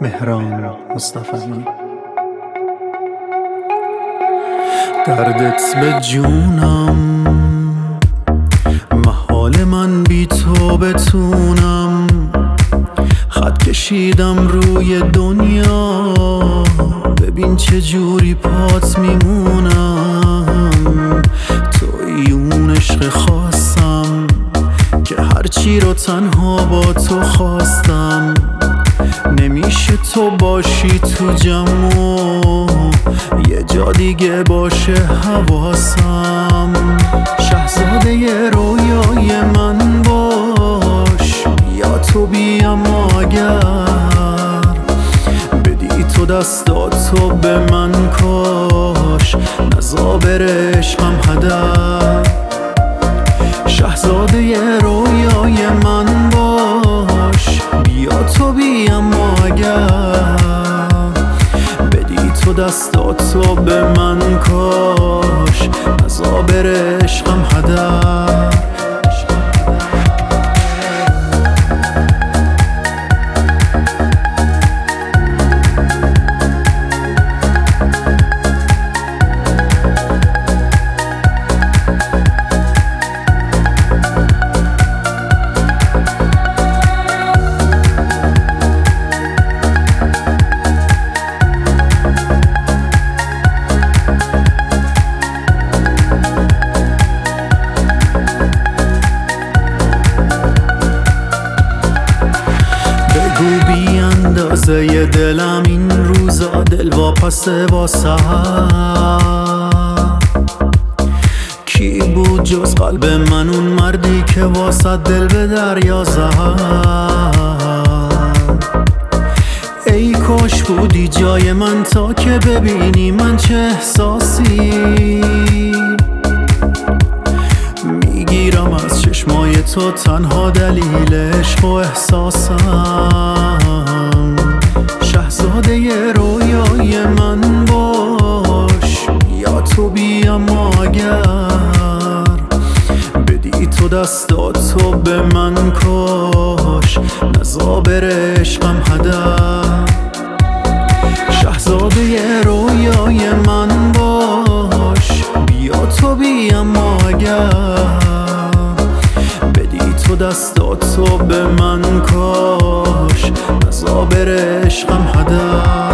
مهران مصطفی. دردت به جونم، محال من بی تو بتونم. خط کشیدم روی دنیا، ببین چه جوری پات میمونم. توی اون عشق خواستم که هرچی رو تنها با تو خواستم. نمیشه تو باشی تو جمع، یه جا دیگه باشه حواسم. شهزاده رویای من باش، یا تو بیا اگر بدی تو دستاتو به من کاش. نزا بره عشقم هدر. شهزاده رویای من باش، بیا تو بیا اگر بدی تو دستاتو به من کاش. نزا بره عشقم هدر. بگو بی اندازه دلم این روزا دل واپسه واسه. کی بود جز قلب من اون مردی که واسه دل به دریا زد؟ ای کاش بودی جای من تا که ببینی من چه احساسی میگیرم از چشمای تو. تنها دلیل عشق و احساسم. شهزاده رویای من باش، یا تو بیا اگر بدی تو دستاتو به من کاش. نزا بره عشقم هدر. شهزاده رویای من باش، بیا تو بیا اگر بدی تو دستاتو به من کاش. نزا بره عشقم هدر.